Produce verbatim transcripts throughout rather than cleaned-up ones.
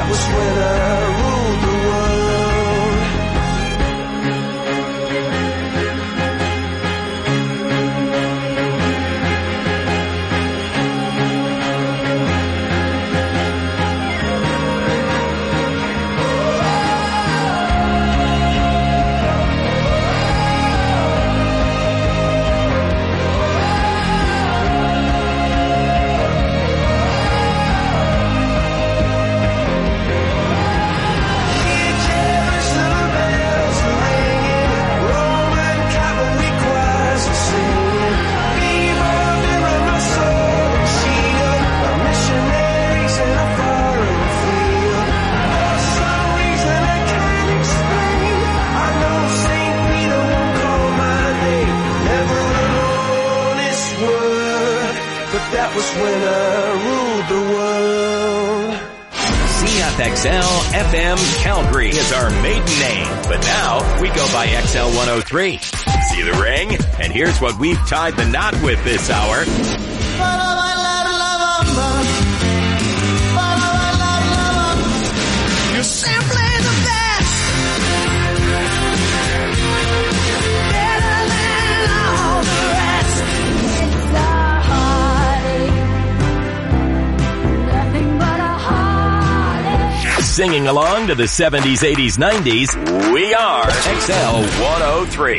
that was when I ruled the world. That was when I ruled the world. C F X L F M Calgary is our maiden name, but now we go by X L one oh three. See the ring? And here's what we've tied the knot with this hour. You're simply the best. Better than all the rest. It's a heartache. Nothing but a heartache. Singing along to the seventies, eighties, nineties, we are X L one oh three.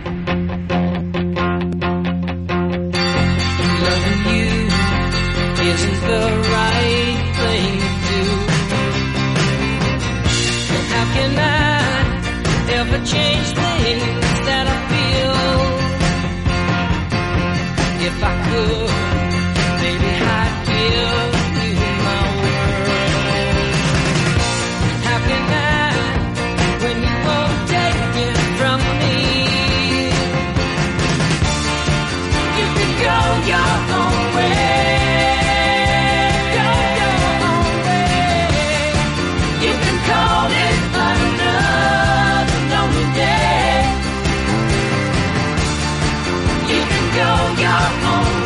Loving you isn't the right thing to do. And how can I ever change things that I feel? If I could, maybe I'd give you my world. How can I, when you won't take it from me? You can go your own way. Go your own way. You can call it another lonely day. You can go your own way.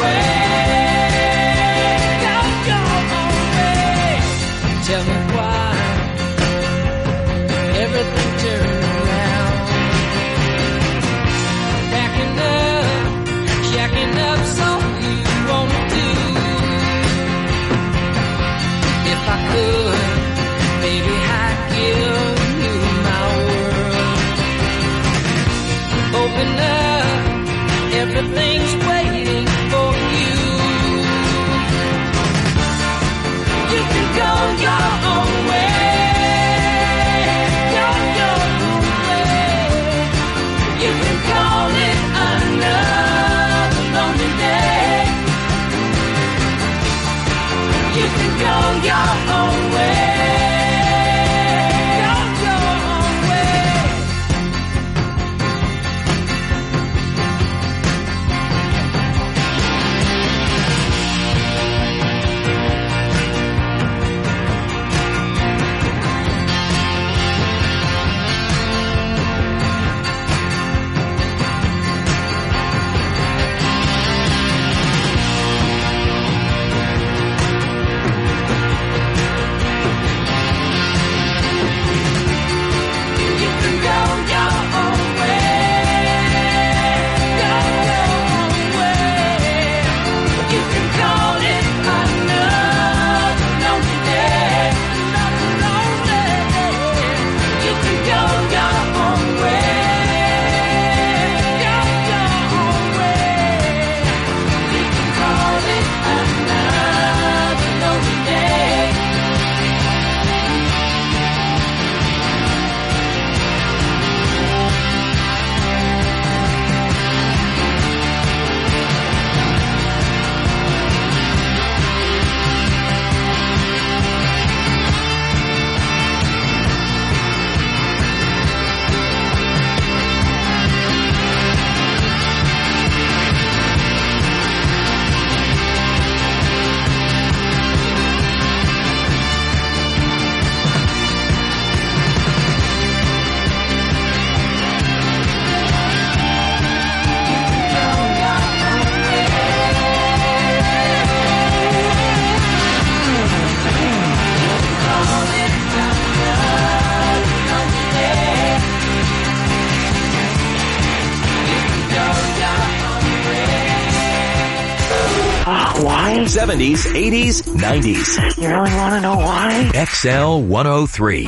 why? seventies, eighties, nineties. You really want to know why? X L one oh three.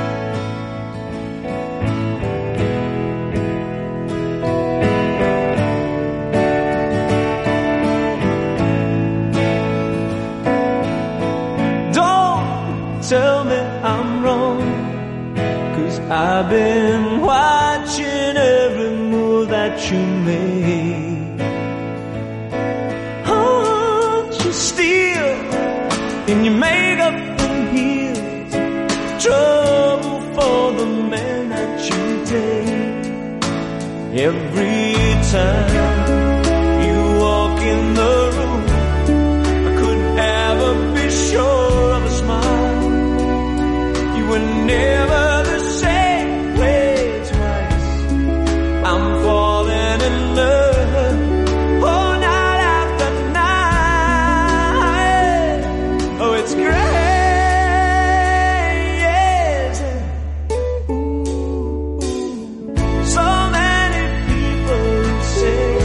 Tell me I'm wrong, 'cause I've been watching every move that you made. Aren't you still in your makeup and heels? Trouble for the man that you date. Every time you walk in the room, I couldn't ever be sure of a smile. We're never the same way twice. I'm falling in love, oh, night after night. Oh, it's great, yes. Ooh, so many people say,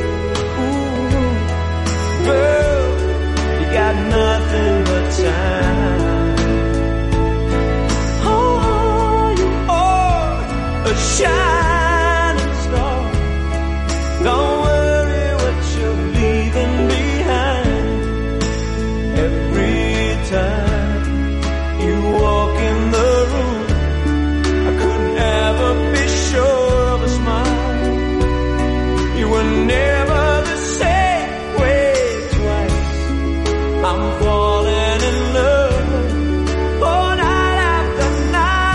ooh, girl, you got nothing but time. Shining star, don't worry what you're leaving behind. Every time you walk in the room, I couldn't ever be sure of a smile. You were never the same way twice. I'm falling in love, oh, night after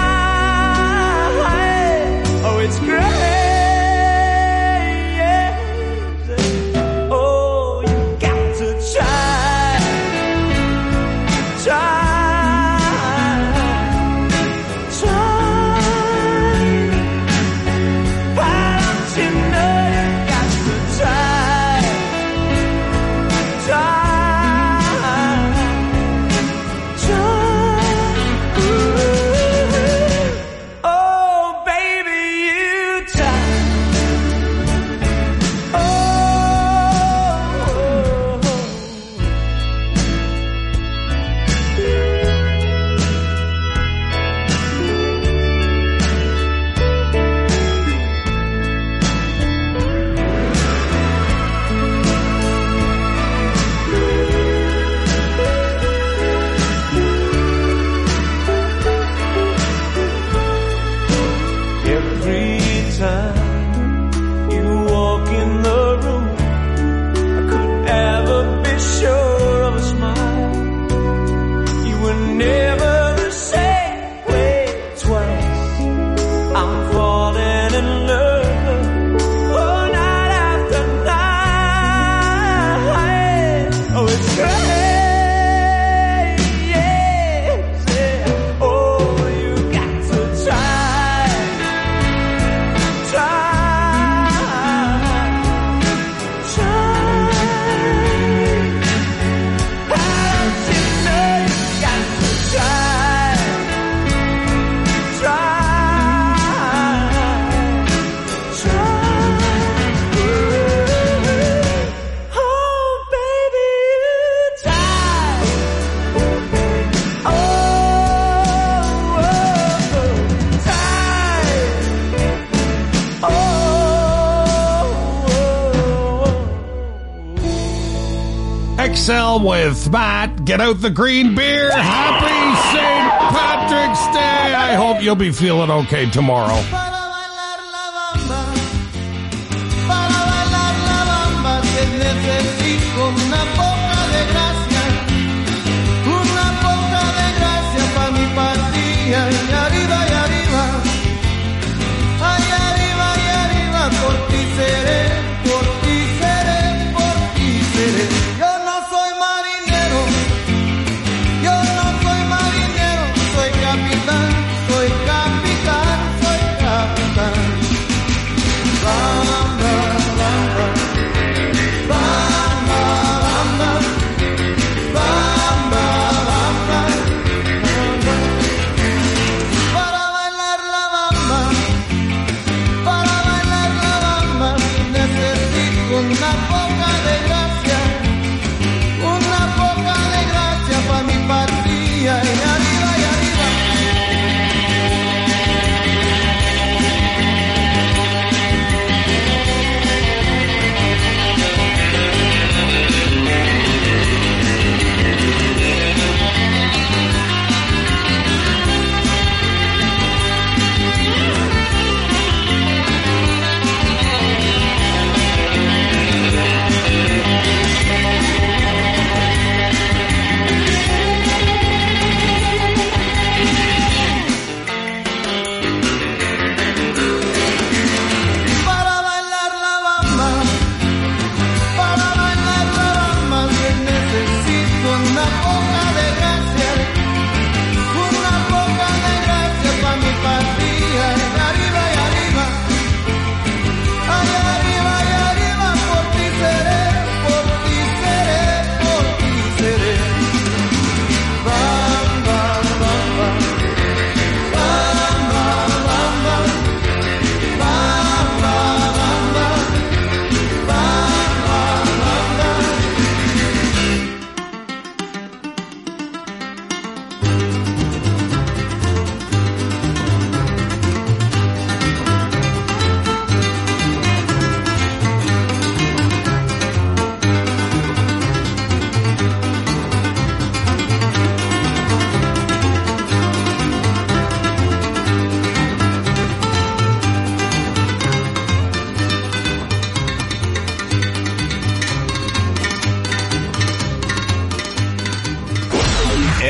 night. Oh, it's great, yes. Oh, you got to try, try, try. Why don't you know you got to try, try, try. Ooh. Oh, baby, you try. Every time you walk in the room, I couldn't ever be sure of a smile. You were never the same way twice. I'm falling in love, oh, night after night. Oh, it's great, yes, yeah. Oh, you got to try, try, try. Why don't you know you got to try, try, try. Ooh. Oh, baby, you try. Oh, oh, oh, try. X L with Matt. Get out the green beer. Happy Saint Patrick's Day. I hope you'll be feeling okay tomorrow. Para bailar la bamba, para bailar la bamba, que necesito una poca de gracia, una poca de gracia pa' mi patria. Y arriba, y arriba, ay, arriba, y arriba, por ti seré, por ti seré, por ti seré. Yo no soy marinero, yo no soy marinero, soy capitán, soy capitán, soy capitán. Bamba, bamba, bamba, bamba, bamba, bamba, bamba. Para bailar la bamba, para bailar la bamba, necesito una poca de gracia,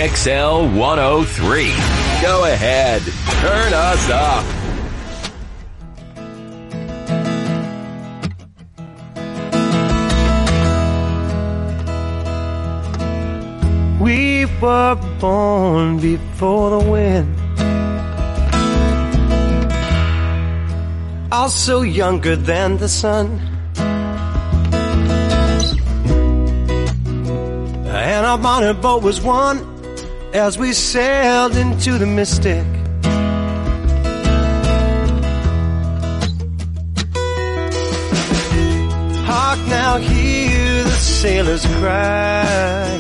X L one oh three. Go ahead. Turn us up. We were born before the wind, also younger than the sun, and our bonnet boat was one as we sailed into the mystic. Hark now, hear the sailors cry,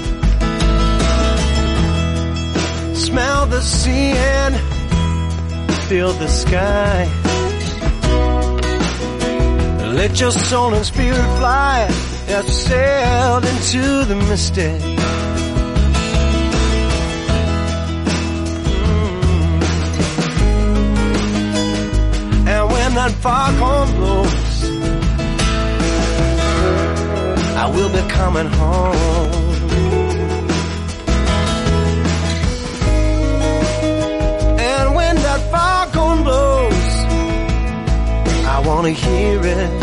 smell the sea and feel the sky. Let your soul and spirit fly as we sailed into the mystic. Mm. And when that foghorn blows, I will be coming home. That foghorn blows, I wanna hear it.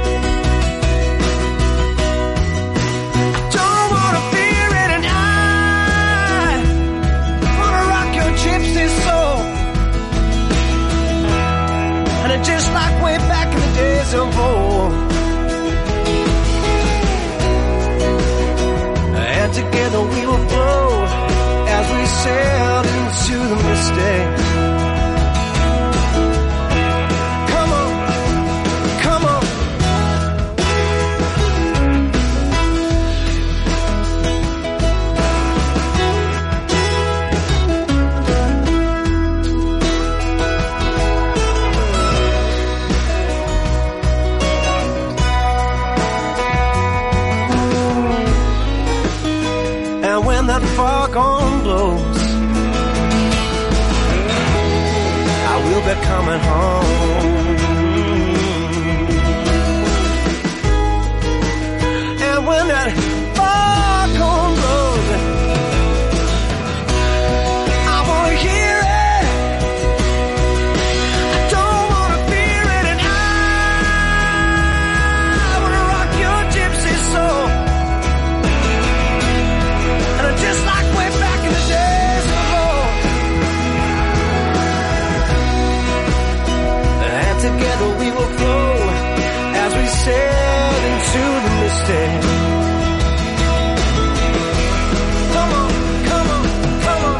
Don't wanna fear it, and I wanna rock your gypsy soul. And it's just like way back in the days of old. And together we will flow as we sailed into the mystic. That foghorn blows, I will be coming home. And when that foghorn blows, I wanna hear it. I don't wanna fear it, and I wanna rock your gypsy soul. Just like way back in the days of old. And together we will flow as we sail into the mystic. Come on, come on, come on.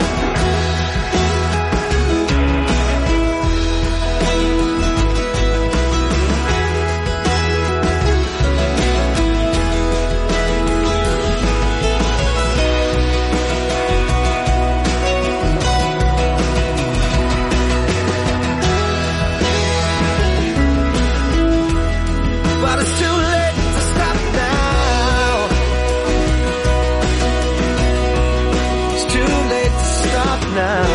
But it's too late to stop now. It's too late to stop now.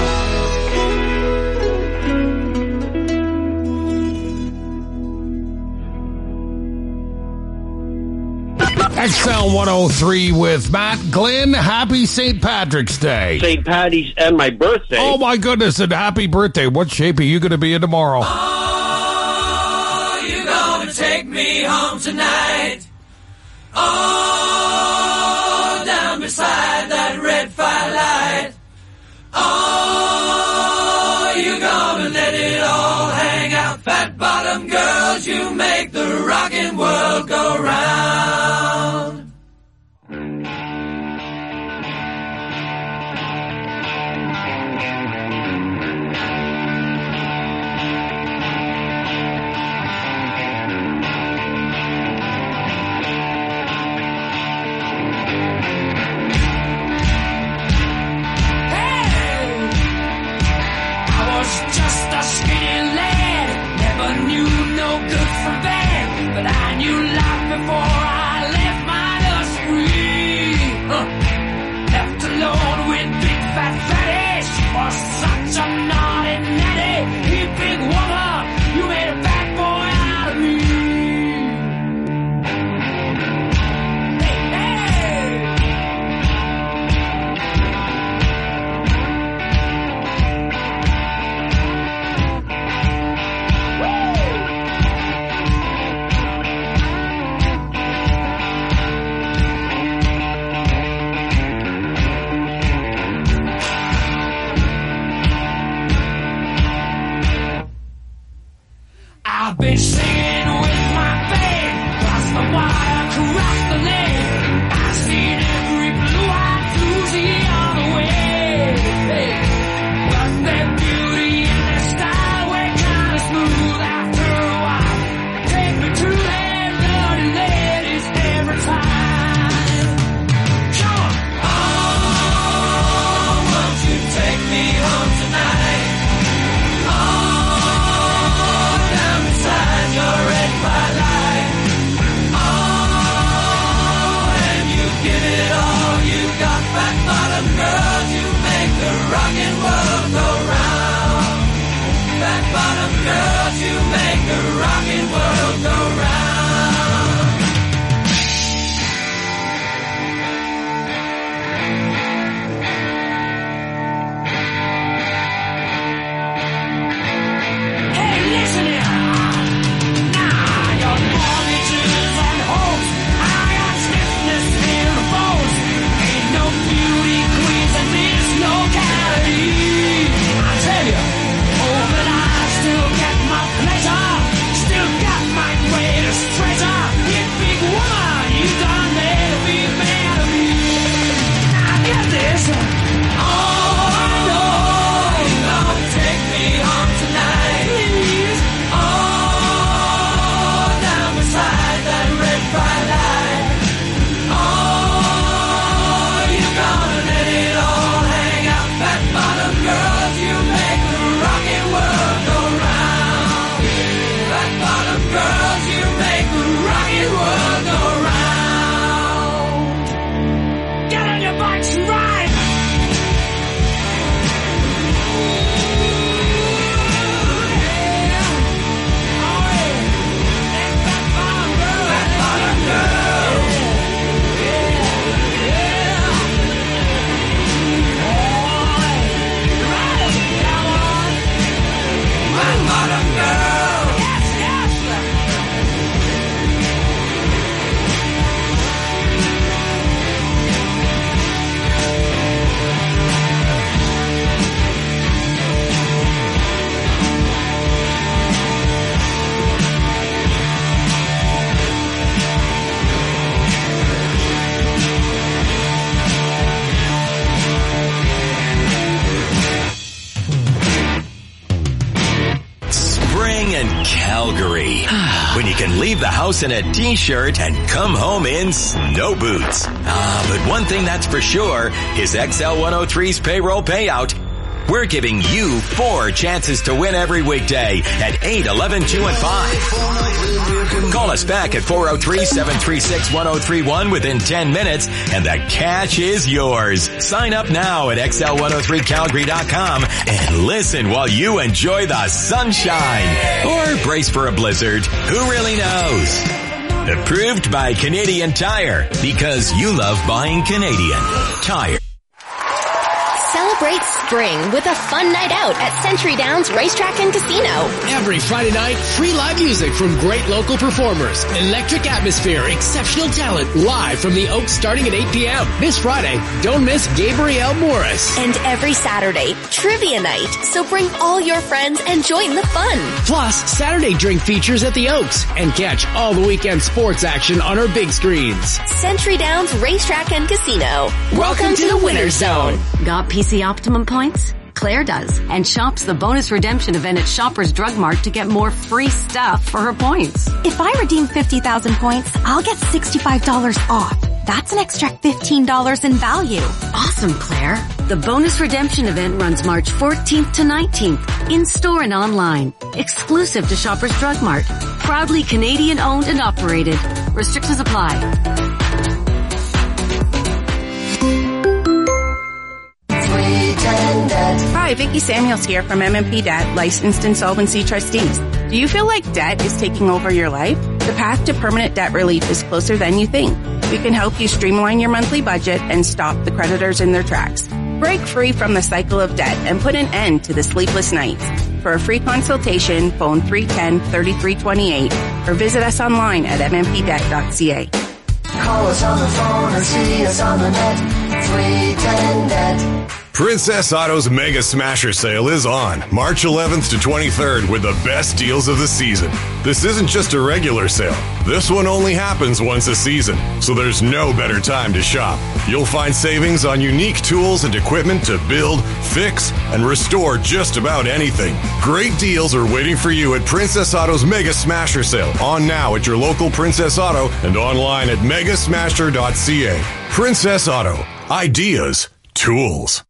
X L one oh three with Matt Glenn. Happy Saint Patrick's Day. Saint Patty's and my birthday. Oh, my goodness, and happy birthday. What shape are you going to be in tomorrow? Oh, you gonna take me home tonight. Oh, down beside that red firelight. Oh, you gonna let it all hang out. Fat bottom girls, you make the rockin' world go round. Just a skinny lad, never knew no good from bad, but I knew life before Calgary. When you can leave the house in a t-shirt and come home in snow boots. Ah, but one thing that's for sure is X L one oh three's payroll payout. We're giving you four chances to win every weekday at eight, eleven, two, and five. Call us back at four oh three, seven three six, one oh three one within ten minutes and the cash is yours. Sign up now at X L one oh three Calgary dot com and listen while you enjoy the sunshine. Or brace for a blizzard. Who really knows? Approved by Canadian Tire because you love buying Canadian Tire. Celebrate spring with a fun night out at Century Downs Racetrack and Casino. Every Friday night, free live music from great local performers, electric atmosphere, exceptional talent, live from the Oaks starting at eight p.m. This Friday, don't miss Gabrielle Morris. And every Saturday, trivia night. So bring all your friends and join the fun. Plus, Saturday drink features at the Oaks and catch all the weekend sports action on our big screens. Century Downs Racetrack and Casino. Welcome, Welcome to, to the Winner's Zone. Got P C Optimum points? Claire does, and shops the bonus redemption event at Shoppers Drug Mart to get more free stuff for her points. If I redeem fifty thousand points, I'll get sixty-five dollars off. That's an extra fifteen dollars in value. Awesome, Claire. The bonus redemption event runs March fourteenth to nineteenth, in-store and online. Exclusive to Shoppers Drug Mart. Proudly Canadian owned and operated. Restrictions apply. Hi, Vicki Samuels here from M M P Debt, licensed insolvency trustees. Do you feel like debt is taking over your life? The path to permanent debt relief is closer than you think. We can help you streamline your monthly budget and stop the creditors in their tracks. Break free from the cycle of debt and put an end to the sleepless nights. For a free consultation, phone three one zero, three three two eight or visit us online at m m p debt dot c a. Call us on the phone or see us on the net. three ten debt. Princess Auto's Mega Smasher Sale is on March eleventh to twenty-third with the best deals of the season. This isn't just a regular sale. This one only happens once a season, so there's no better time to shop. You'll find savings on unique tools and equipment to build, fix, and restore just about anything. Great deals are waiting for you at Princess Auto's Mega Smasher Sale, on now at your local Princess Auto and online at mega smasher dot c a. Princess Auto. Ideas. Tools.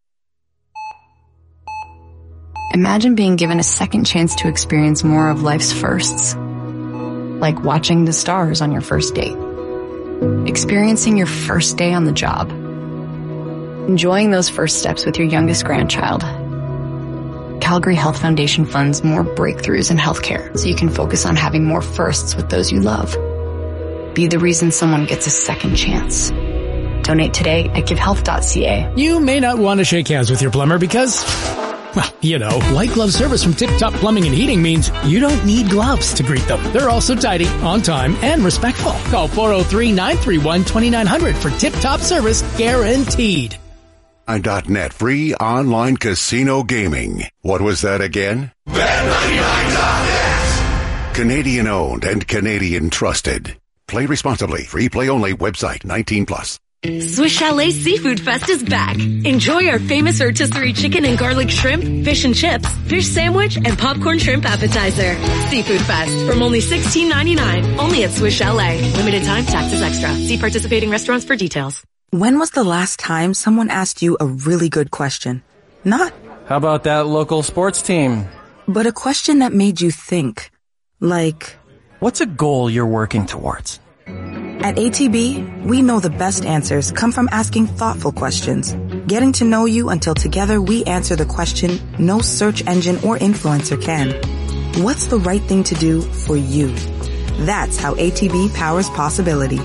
Imagine being given a second chance to experience more of life's firsts. Like watching the stars on your first date. Experiencing your first day on the job. Enjoying those first steps with your youngest grandchild. Calgary Health Foundation funds more breakthroughs in healthcare so you can focus on having more firsts with those you love. Be the reason someone gets a second chance. Donate today at give health dot c a. You may not want to shake hands with your plumber because... well, you know, white glove service from Tip Top Plumbing and Heating means you don't need gloves to greet them. They're also tidy, on time, and respectful. Call four oh three, nine three one, two nine zero zero for Tip Top service guaranteed. .net free online casino gaming. What was that again? bet ninety-nine dot net. Canadian owned and Canadian trusted. Play responsibly. Free play only. Website nineteen plus. Swiss Chalet Seafood Fest is back. Enjoy our famous rotisserie chicken and garlic shrimp, fish and chips, fish sandwich, and popcorn shrimp appetizer. Seafood Fest from only sixteen ninety-nine. Only at Swiss Chalet. Limited time, taxes extra. See participating restaurants for details. When was the last time someone asked you a really good question? Not, how about that local sports team? But a question that made you think. Like, what's a goal you're working towards? At A T B, we know the best answers come from asking thoughtful questions, getting to know you until together we answer the question no search engine or influencer can. What's the right thing to do for you? That's how A T B powers possibility.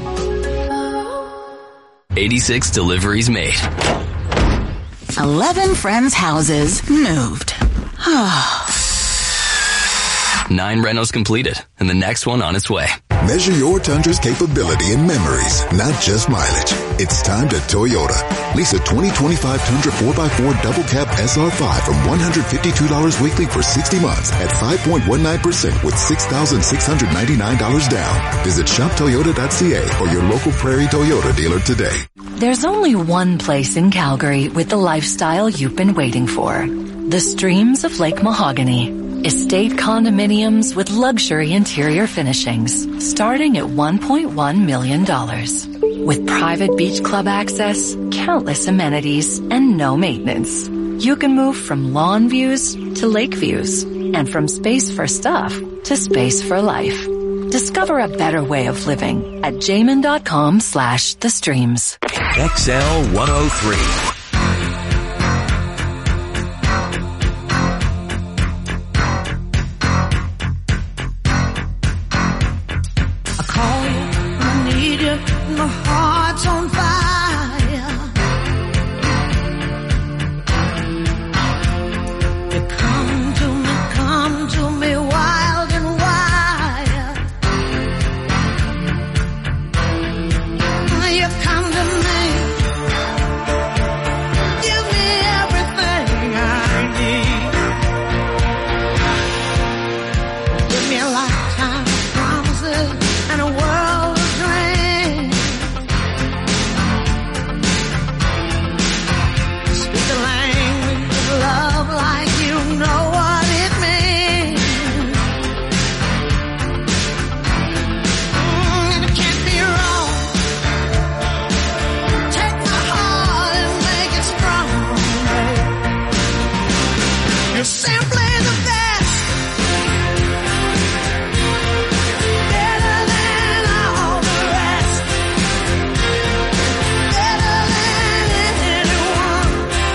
eighty-six deliveries made. eleven friends' houses moved. Nine renos completed, and the next one on its way. Measure your Tundra's capability in memories, not just mileage. It's time to Toyota. Lease a twenty twenty-five Tundra four by four double cab S R five from one hundred fifty-two dollars weekly for sixty months at five point one nine percent with six thousand six hundred ninety-nine dollars down. Visit shop toyota dot c a or your local Prairie Toyota dealer today. There's only one place in Calgary with the lifestyle you've been waiting for. The streams of Lake Mahogany. Estate condominiums with luxury interior finishings starting at one point one million dollars. With private beach club access, countless amenities, and no maintenance. You can move from lawn views to lake views, and from space for stuff to space for life. Discover a better way of living at jamin.com slash the streams. X L one oh three. My heart's on fire. You come to me, come to me wild and wild. You come to me, give me everything I need. Give me a lifetime of promises and a world of dreams. The language of love like you know what it means. Mm, and it can't be wrong. Take my heart and make it strong. You're simply the best. Better than all the rest. Better than anyone.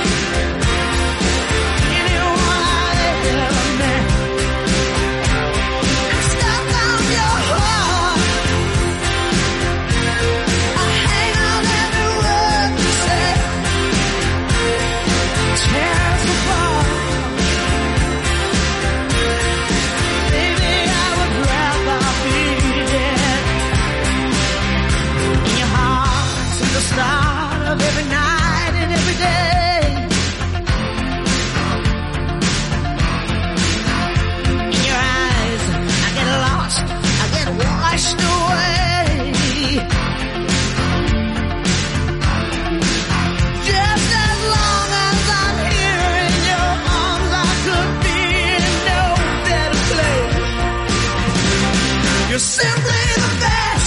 Start of every night and every day. In your eyes, I get lost, I get washed away. Just as long as I'm here in your arms, I could be in no better place. You're simply the best.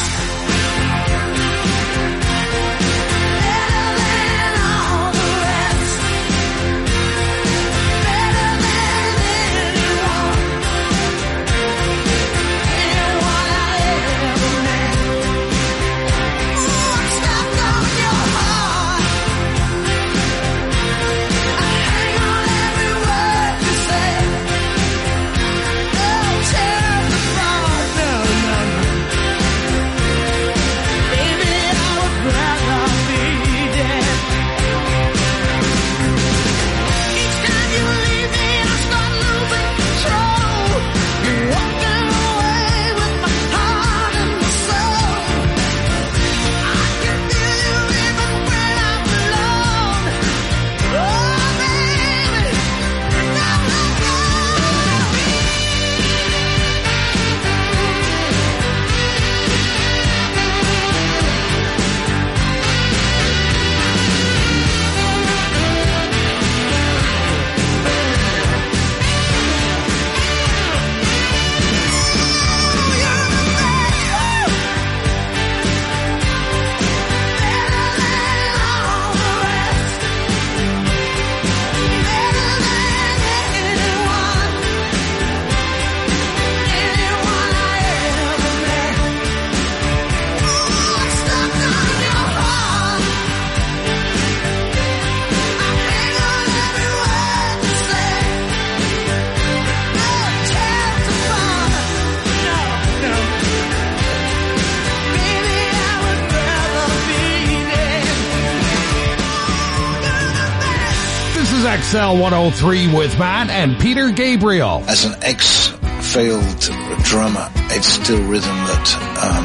X L one oh three with Matt and Peter Gabriel. As an ex-failed drummer, it's still rhythm that um,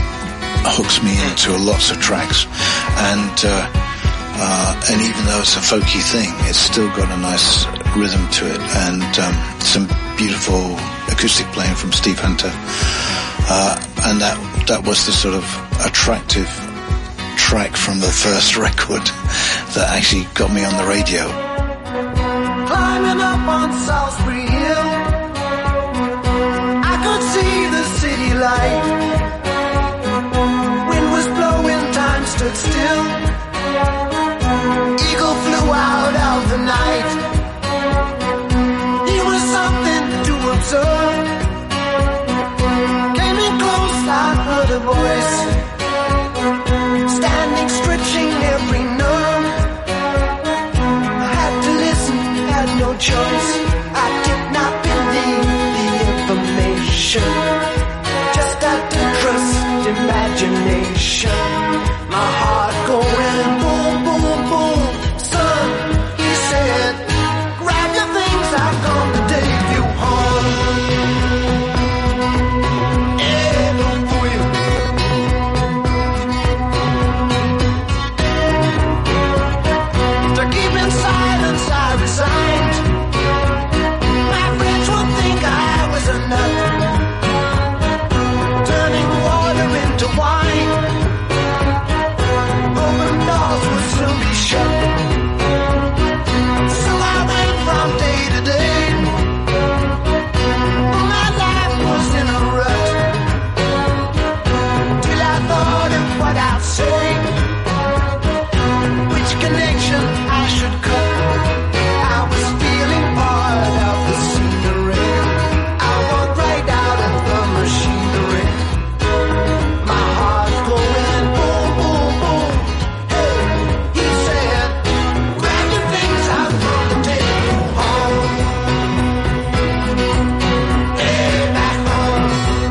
hooks me into lots of tracks. And uh, uh, and even though it's a folky thing, it's still got a nice rhythm to it. And um, some beautiful acoustic playing from Steve Hunter. Uh, and that that was the sort of attractive track from the first record that actually got me on the radio. Climbing up on Salisbury Hill, light. Wind was blowing, time stood still. Eagle flew out of the night. He was something to observe. Came in close, I heard a voice, standing, stretching every nerve. I had to listen, had no choice. I did not believe the information, just had to trust imagination. My heart going boom, boom, boom. Son, he said, grab your things, I've come to take you home. Yeah, don't fool you. To keep in silence, I resigned. My friends would think I was a nut, turning water into wine. Open doors would soon be shut. So I went from day to day. My life was in a rut, till I thought of what I'd say, which connection I should cut. I was feeling part of the scenery. I walked right out of the machinery. My heart going boom, boom, boom. Hey, he said, grab your things, I'm gonna take you home. Hey, back home.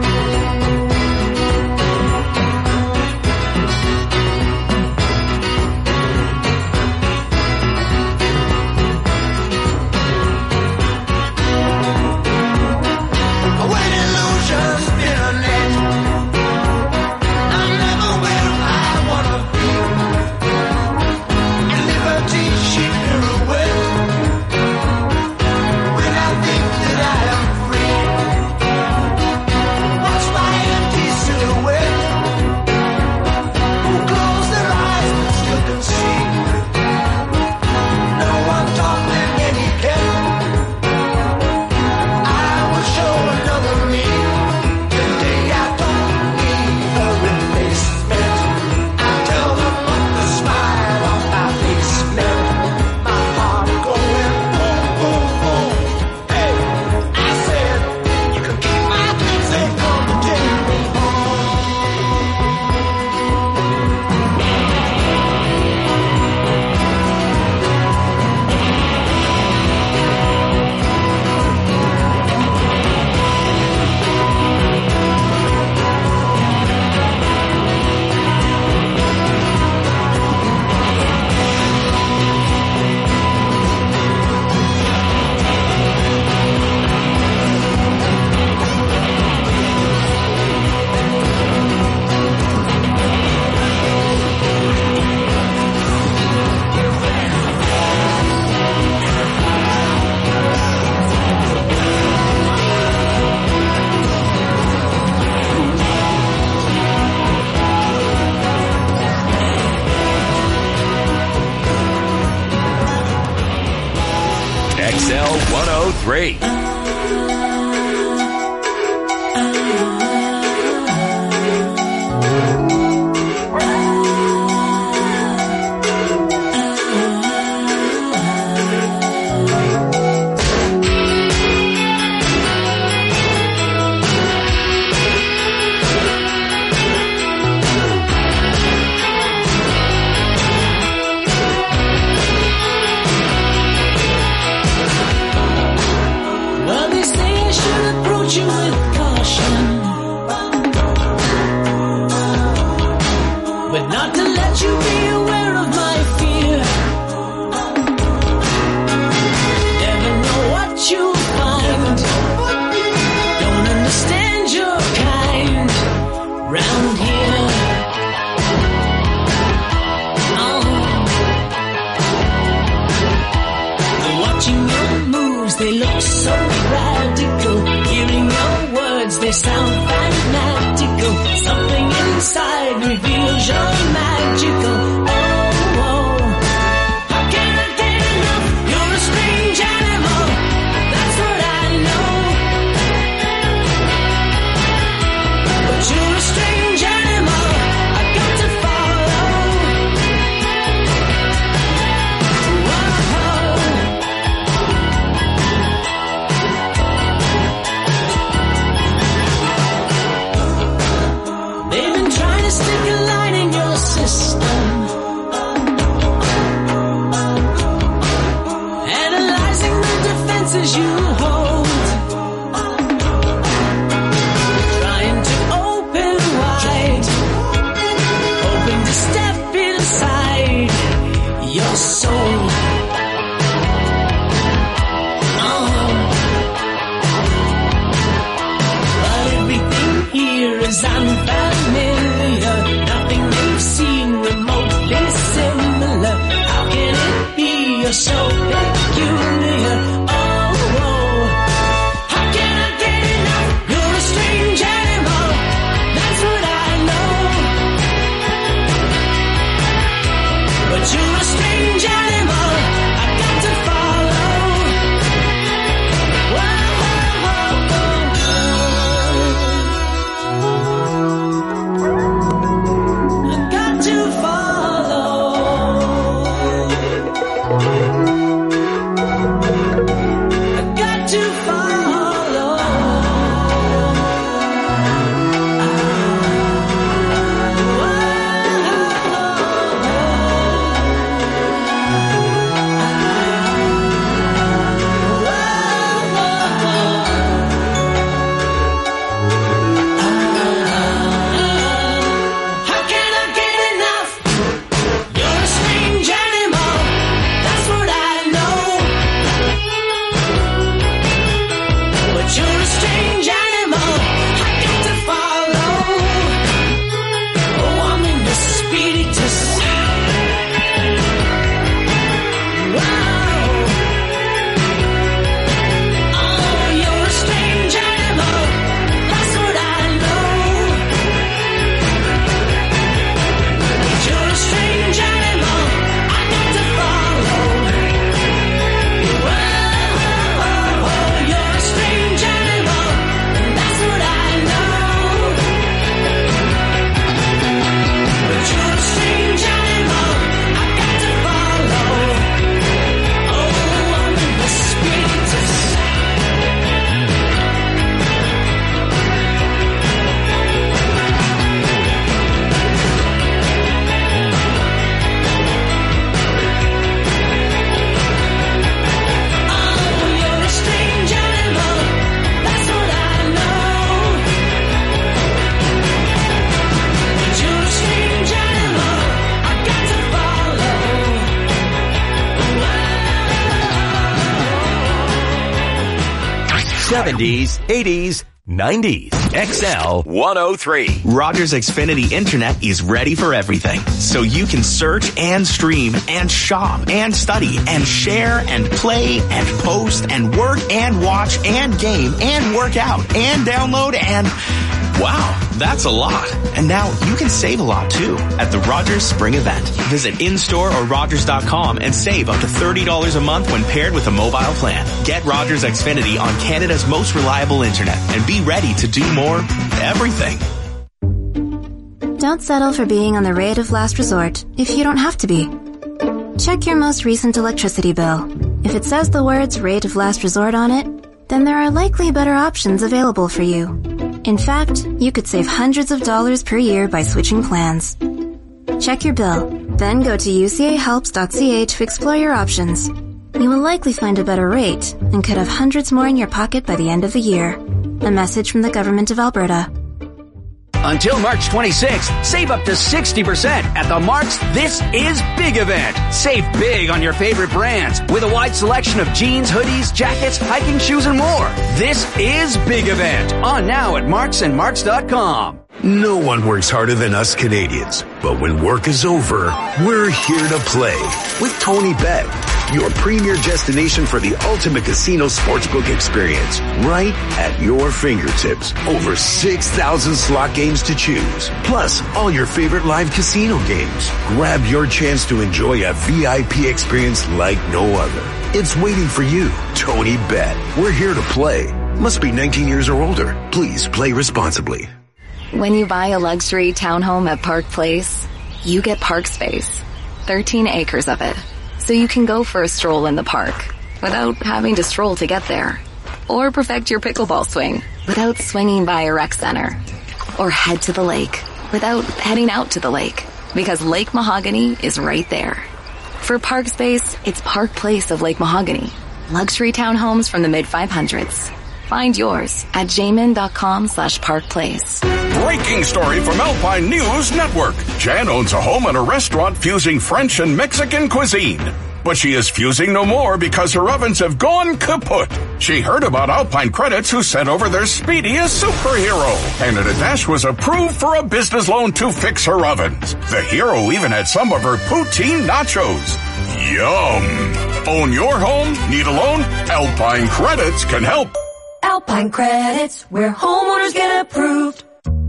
When illusions spin a net, I'm never where I wanna be. And liberty she pirouette, when I think that I am free. Watch my empty silhouette, who close their eyes but still can see. No one taught them etiquette. I will show another me. Today I don't need a replacement. I tell them what the smile on my face meant. My heart going boom, boom, boom. Hey, I said, you can keep my things, they come to take me X L one oh three. Well, they say I should approach you with caution, but not to let you be aware of my fear. Never know what you'll find. Don't understand your kind round here. Oh. Watching your moves, they look so radical. Hearing your words, they sound fanatical. Something inside reveals you're magical. Oh, oh. How can I get enough? You're a strange animal. That's what I know. you're a strange animal. I got to follow. Whoa, whoa, whoa, whoa. I got to follow. I got to follow. How can I get enough? You're a strange animal. That's what I know. But you're a strange animal. I got to follow. Oh, I'm in the spiritus. Wow. Oh, you're a strange animal. That's what I know. But you're a strange animal. I got to follow. Wow. Oh, you're a strange animal. That's what I know. But you're a strange animal. I got to follow. Oh, I'm in the spiritus. Oh, you're a strange animal. That's what I know. But you're a strange animal. I got to follow. seventies, eighties, nineties. X L one oh three. Rogers Xfinity Internet is ready for everything. So you can search and stream and shop and study and share and play and post and work and watch and game and work out and download and... Wow, that's a lot. And now you can save a lot too at the Rogers Spring Event. Visit in-store or Rogers dot com and save up to thirty dollars a month when paired with a mobile plan. Get Rogers Xfinity on Canada's most reliable internet and be ready to do more everything. Don't settle for being on the rate of last resort if you don't have to be. Check your most recent electricity bill. If it says the words rate of last resort on it, then there are likely better options available for you. In fact, you could save hundreds of dollars per year by switching plans. Check your bill, then go to u c a helps dot c a to explore your options. You will likely find a better rate and could have hundreds more in your pocket by the end of the year. A message from the Government of Alberta. Until March twenty-sixth, save up to sixty percent at the Mark's This Is Big event. Save big on your favorite brands with a wide selection of jeans, hoodies, jackets, hiking shoes, and more. This is Big event. On now at marks and marks dot com. No one works harder than us Canadians. But when work is over, we're here to play with Tony Bet, your premier destination for the ultimate casino sportsbook experience, right at your fingertips. Over six thousand slot games to choose, plus all your favorite live casino games. Grab your chance to enjoy a V I P experience like no other. It's waiting for you. Tony Bet. We're here to play. Must be nineteen years or older. Please play responsibly. When you buy a luxury townhome at Park Place, you get park space. thirteen acres of it. So you can go for a stroll in the park without having to stroll to get there. Or perfect your pickleball swing without swinging by a rec center. Or head to the lake without heading out to the lake. Because Lake Mahogany is right there. For park space, it's Park Place of Lake Mahogany. Luxury townhomes from the mid five hundreds. Find yours at jamin.com slash park place. Breaking story from Alpine News Network. Jan owns a home and a restaurant fusing French and Mexican cuisine. But she is fusing no more because her ovens have gone kaput. She heard about Alpine Credits who sent over their speediest superhero. And a Dash was approved for a business loan to fix her ovens. The hero even had some of her poutine nachos. Yum. Own your home? Need a loan? Alpine Credits can help. Alpine Credits, where homeowners get approved.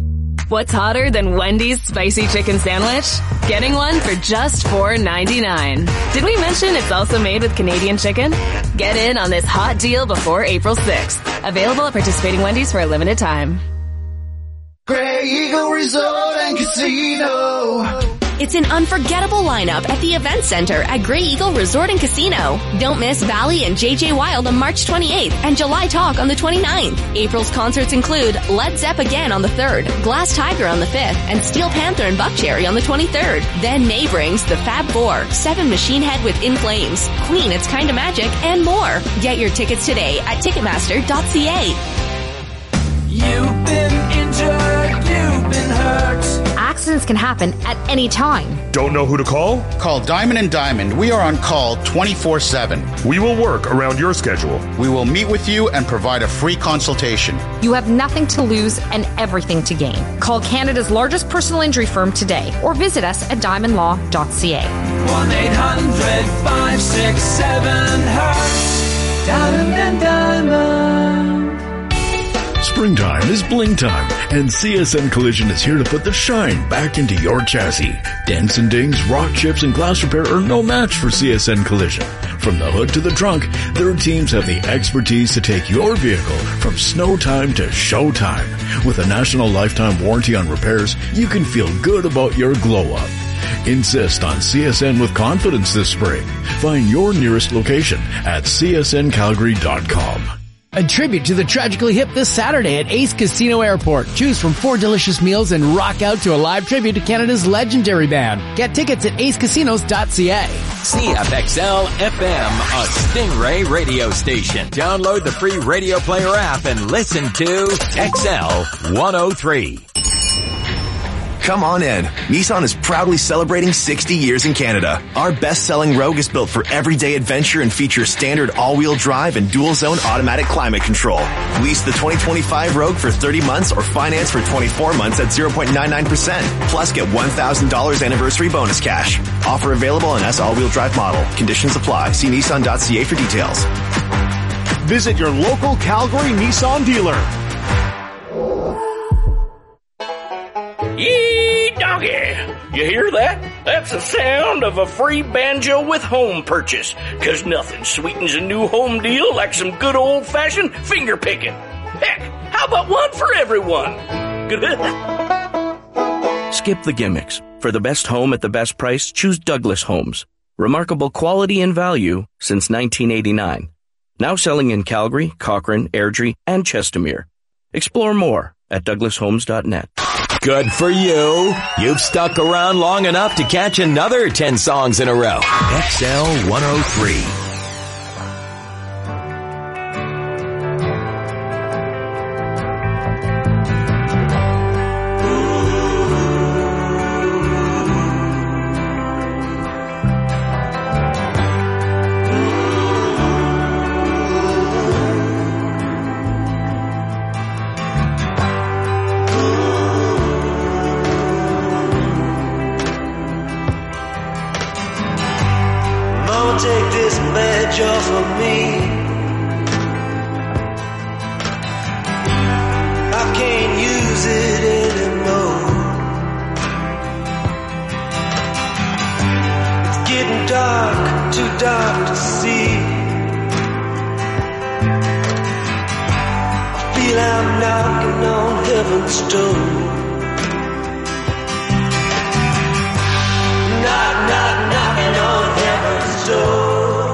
What's hotter than Wendy's spicy chicken sandwich? Getting one for just four ninety-nine. Did we mention it's also made with Canadian chicken? Get in on this hot deal before April sixth. Available at participating Wendy's for a limited time. Grey Eagle Resort and Casino. It's an unforgettable lineup at the Event Center at Grey Eagle Resort and Casino. Don't miss Valley and J J Wild on March twenty-eighth and July Talk on the twenty-ninth. April's concerts include Led Zepp again on the third, Glass Tiger on the fifth, and Steel Panther and Buckcherry on the twenty-third. Then May brings the Fab Four, Seven Machine Head with In Flames, Queen It's Kinda Magic, and more. Get your tickets today at Ticketmaster dot c a. You've been injured, you've been hurt. Accidents can happen at any time. Don't know who to call? Call Diamond and Diamond. We are on call twenty-four seven. We will work around your schedule. We will meet with you and provide a free consultation. You have nothing to lose and everything to gain. Call Canada's largest personal injury firm today or visit us at diamond law dot c a. one eight hundred five six seven hurt. Diamond and Diamond. Springtime is bling time, and C S N Collision is here to put the shine back into your chassis. Dents and dings, rock chips, and glass repair are no match for C S N Collision. From the hood to the trunk, their teams have the expertise to take your vehicle from snow time to show time. With a national lifetime warranty on repairs, you can feel good about your glow-up. Insist on C S N with confidence this spring. Find your nearest location at c s n calgary dot com. A tribute to the Tragically Hip this Saturday at Ace Casino Airport. Choose from four delicious meals and rock out to a live tribute to Canada's legendary band. Get tickets at ace casinos dot c a. C F X L F M, a Stingray radio station. Download the free Radio Player app and listen to X L one oh three. Come on in. Nissan is proudly celebrating sixty years in Canada. Our best-selling Rogue is built for everyday adventure and features standard all-wheel drive and dual-zone automatic climate control. Lease the twenty twenty-five Rogue for thirty months or finance for twenty-four months at zero point nine nine percent. Plus get one thousand dollars anniversary bonus cash. Offer available on S all-wheel drive model. Conditions apply. See nissan dot c a for details. Visit your local Calgary Nissan dealer. Yee doggy! You hear that? That's the sound of a free banjo with home purchase. Cause nothing sweetens a new home deal like some good old-fashioned finger picking. Heck, how about one for everyone? Skip the gimmicks. For the best home at the best price, choose Douglas Homes. Remarkable quality and value since nineteen eighty-nine. Now selling in Calgary, Cochrane, Airdrie, and Chestermere. Explore more at douglas homes dot net. Good for you. You've stuck around long enough to catch another ten songs in a row. X L one oh three. Take this badge off of me. I can't use it anymore. It's getting dark, too dark to see. I feel I'm knocking on heaven's door. Knock, knock, knocking on heaven's door.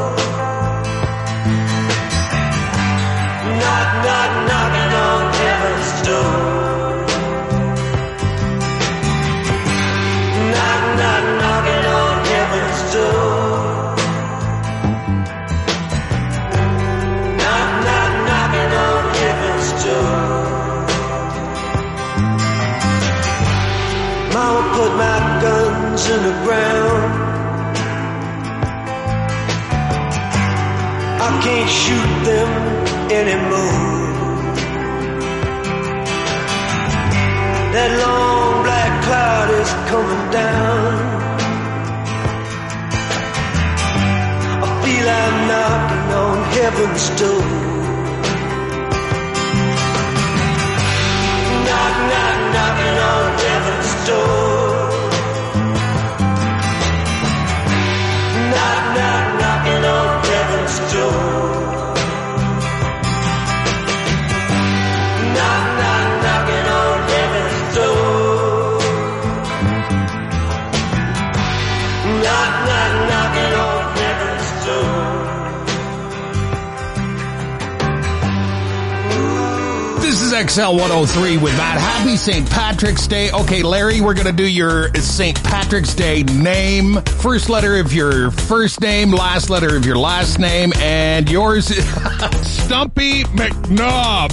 Knock, knock, knocking on heaven's door. Knock, knock, knocking on heaven's door. Knock, knock, knocking on heaven's door. Mama put my guns in the ground. I can't shoot them anymore. That long black cloud is coming down. I feel I'm knocking on heaven's door. Knock, knock, knocking on Knock, knock, knocking on heaven's door. This is X L one oh three with Matt. Happy Saint Patrick's Day. Okay, Larry, we're going to do your Saint Patrick's Day name. First letter of your first name, last letter of your last name, and yours is Stumpy McNob.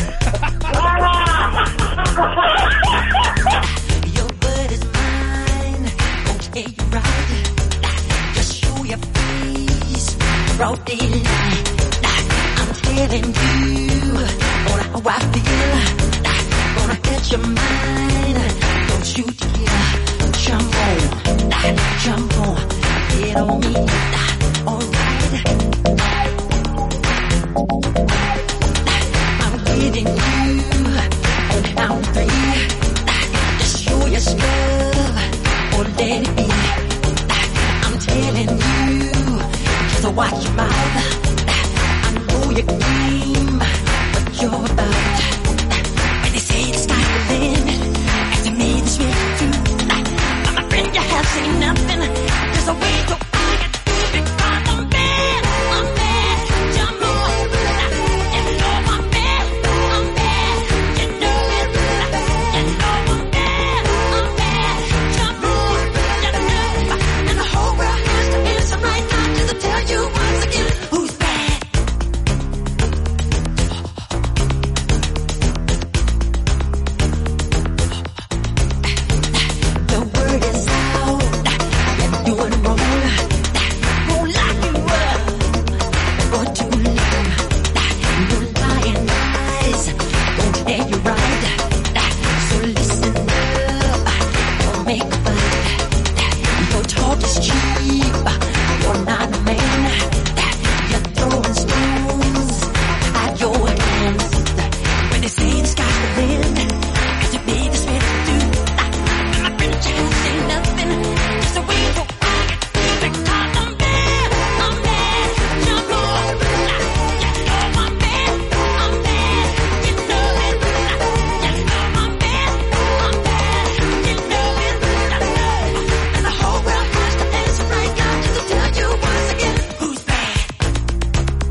Your word is mine. Okay, you're right. Just show your face. Broad daylight. I'm telling you how I feel. Gonna catch your mind. Don't you dare jump on, jump on, get on me. Alright. I'm getting you on count three. Just show your stuff or let it be. I'm telling you, just watch your mouth. I know your game, but you're about. When they say the sky's the limit, and to me this will too. My friend, you have seen nothing. There's a way to I get through because I'm bad. I'm bad. Jump on. You know I'm bad. I'm bad. You know it. You know I'm bad. I'm bad. Jump on. You know. And the whole world has to answer right now just to tell you once again who's bad. The word is out. You're doing wrong. Won't lock you up for too long. You're lying lies. Won't tell you right. So listen up. Don't make a fight. Your talk is cheap. You're not a man. You're throwing stones at your hands. When they say the sky's the limit, and to be the spit too. My friend, you can't say nothing. Just a way to I get through because I'm bad. I'm bad. Jump on. You know I'm bad. I'm bad. You know it. You know I'm bad. I'm bad. You know it. I know. And the whole world has to answer right now just to tell you once again who's bad.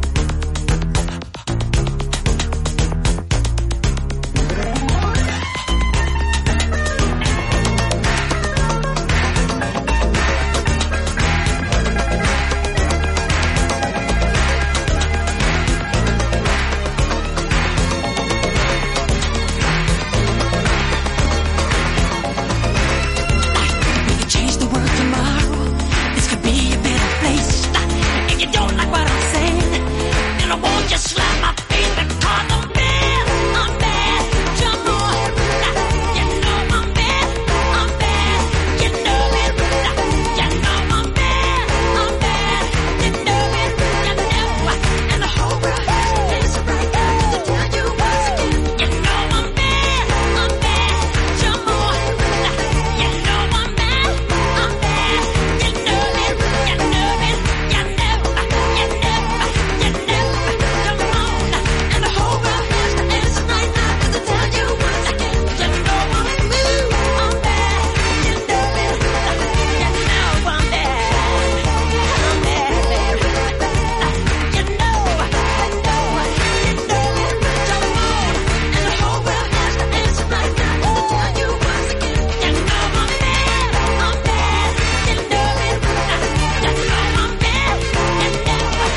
We could change the world tomorrow. This could be a better place. If you don't like what I'm saying, then I won't just slap my face because I'm bad. I'm bad. Jump on. You know I'm bad. I'm bad. You know it. You know I'm bad. I'm bad. You know it. You know. And the whole world has to answer right now to tell you once again. You know I'm bad. I'm bad. Jump on. You know I'm bad. I'm bad. You know it. You know it. You know. You know. You know. Come on. And the whole world has to answer right now to tell you once again. You know I'm blue. I'm bad. You know it. You know I'm bad. I'm bad, baby. You know. You know. You know it. Jump on. And the whole world has to answer right now to tell you once again. You know I'm bad. I'm bad. You know it. You know I'm bad. You know. You know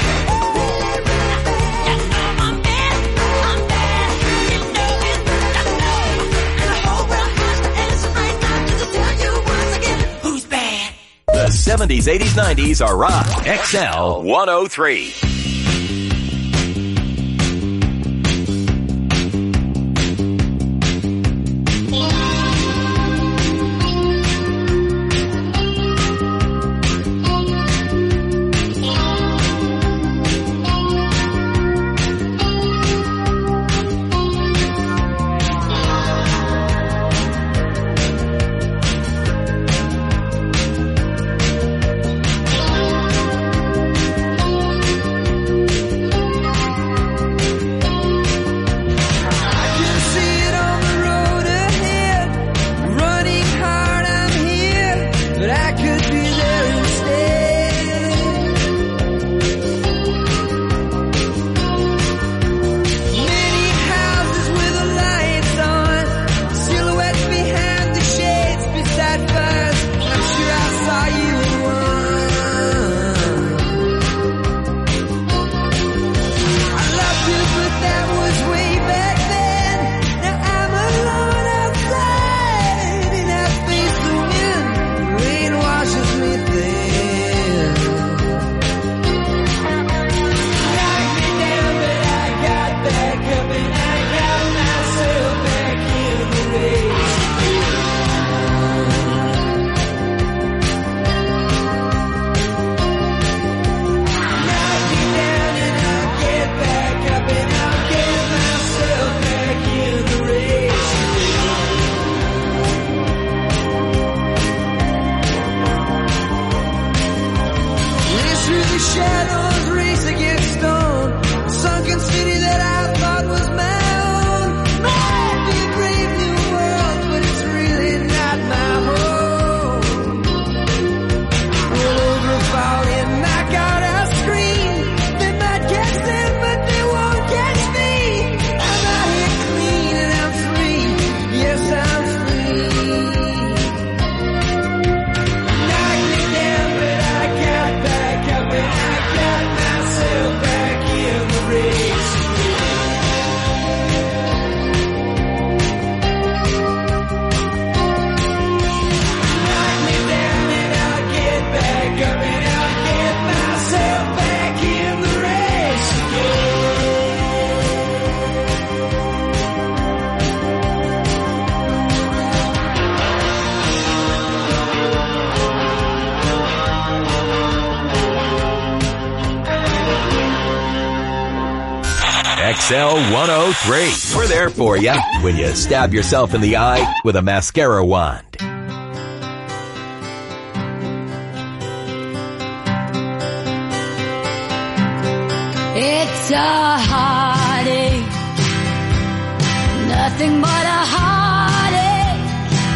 I'm bad. I'm bad. You know it. You know. And the whole world has to answer right now just to tell you once again who's bad. The seventies, eighties, nineties are rock. X L one oh three. the shadows race against dawn. A sunken city that I thought was my own. Might be a brave new world, but it's really not my home. Roll over, fall in, knock out our screen. They might catch them, but they won't catch me. I'm out here clean and I'm free. Yes, I'm free. Knock me down, but I got back up and I got myself back in the race. Knock me down and I'll get back up and I'll get myself back in the race X L one oh three. We're there for you when you stab yourself in the eye with a mascara wand. It's a heartache, nothing but a heartache.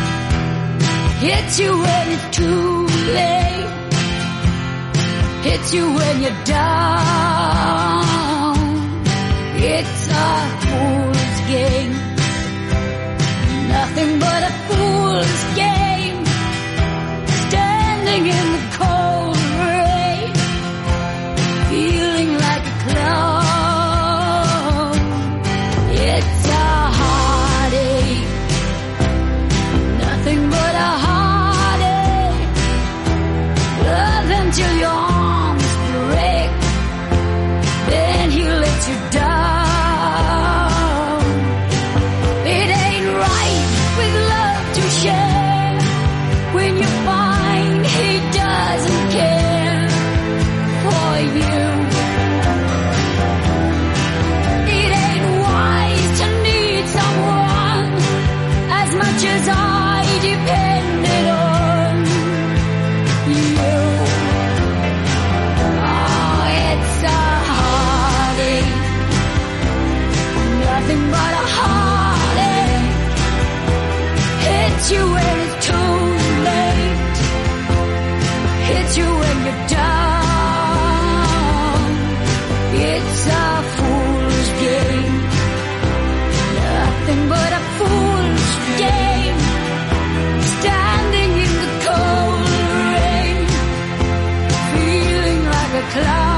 Hits you when it's too late, hits you when you're down. It's a fool's game, nothing but a fool's game. Standing in the cold rain, feeling like a clown. It's a heartache, nothing but a heartache. Love until your arms break, then he lets you down. It ain't right with love to share when you find he doesn't care for you. It ain't wise to need someone as much as I depended on you. Oh, it's a heartache, nothing but a heartache. Hits you when it's too late, hits you when you're down. It's a fool's game, nothing but a fool's game. Standing in the cold rain, feeling like a clown.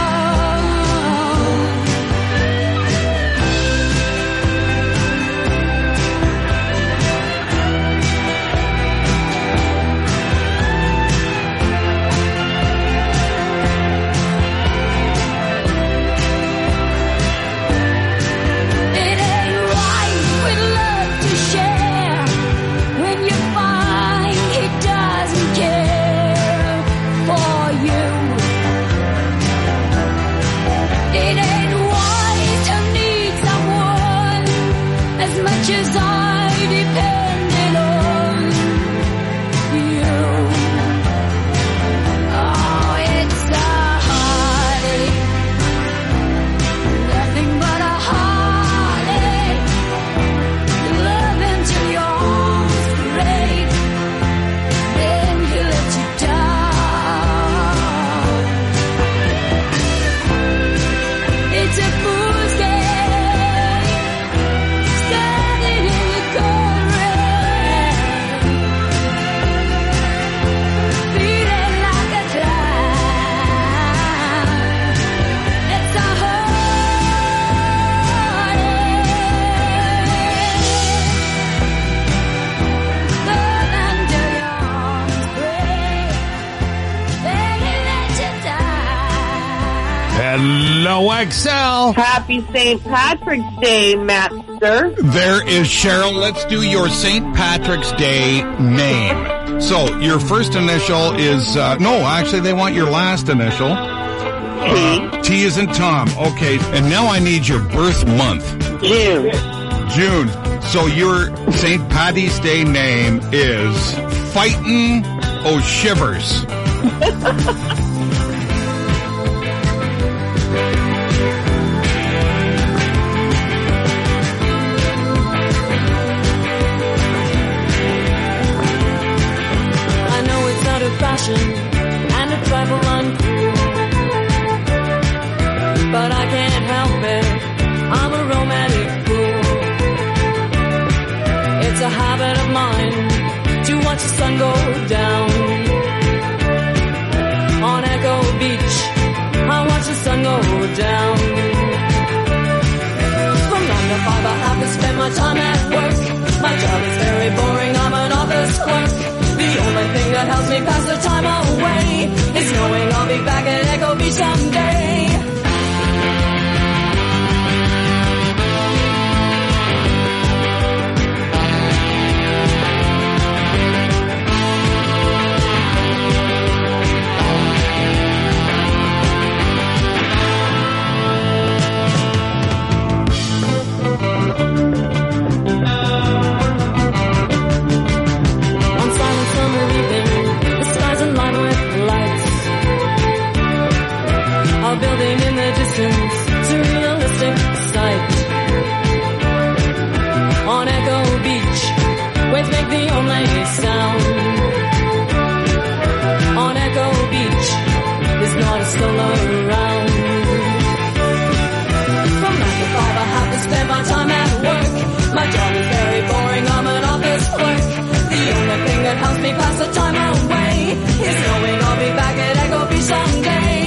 It ain't right with love to share when you find he doesn't care for you. It ain't wise to need someone as much as I depended on you. Oh, it's a heartache, nothing but a heartache. Love until your arms break, then he lets you down. It's a fool's game, standing in the cold rain, feeling like a clown. It's a heartache, love until your arms break, then he lets you down. Hello, X L. Happy Saint Patrick's Day, Master. There is Cheryl. Let's do your Saint Patrick's Day name. So your first initial is, uh, no, actually they want your last initial. Uh, T is in Tom. Okay. And now I need your birth month. June. June. So your Saint Patty's Day name is Fightin' O'Shivers. sun go down. On Echo Beach, I watch the sun go down. From nine to five, I have to spend my time at work. My job is very boring, I'm an office clerk. The only thing that helps me pass the time away is knowing I'll be back at Echo Beach someday. Building in the distance, it's a realistic sight. On Echo Beach, waves make the only sound. On Echo Beach, there's not a soul around. From nine to five, I have to spend my time at work. My job is very boring, I'm an office clerk. The only thing that helps me pass the time away is knowing I'll be back at Echo Beach someday.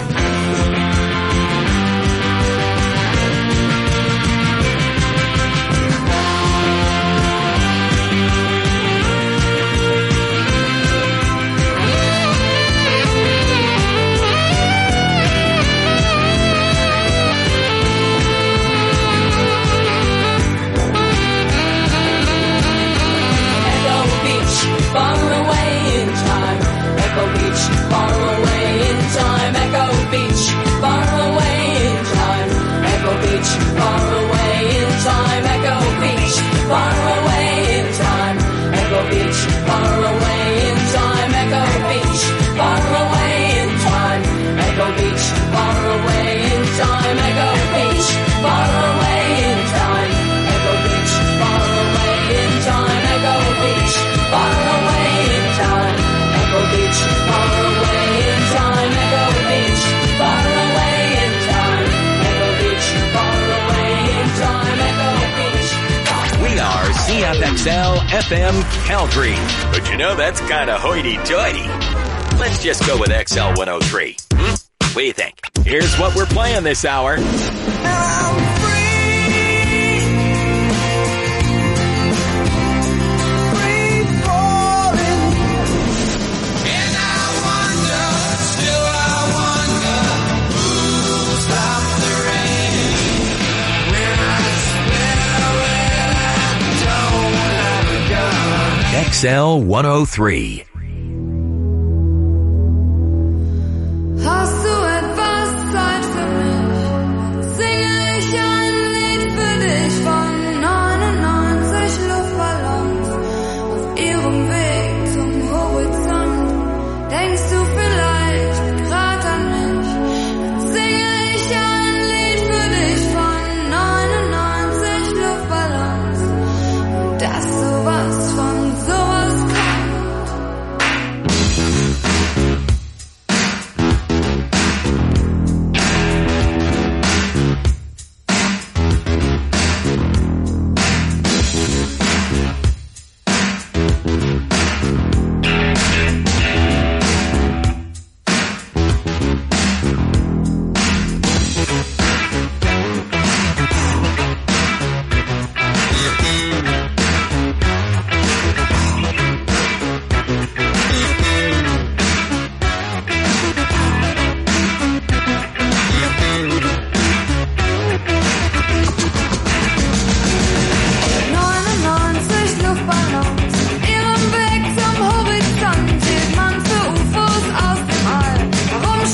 Far away in time, Echo Beach, far away in time, Echo Beach, far away in time, Echo Beach, far away in time, Echo Beach, far away in time, Echo Beach, far away in time, Echo Beach, far away in time, Echo Beach, far away in time, Echo Beach, far away in time, Echo Beach, far away in time, Echo Beach, far away in time, Echo Beach, far away in time, Echo Beach, far away in time, Echo Beach, far away in time, Echo Beach. We are C F X L F M Calgary. But you know, that's kind of hoity-toity. Let's just go with X L one oh three. Hmm? What do you think? Here's what we're playing this hour. X L one oh three.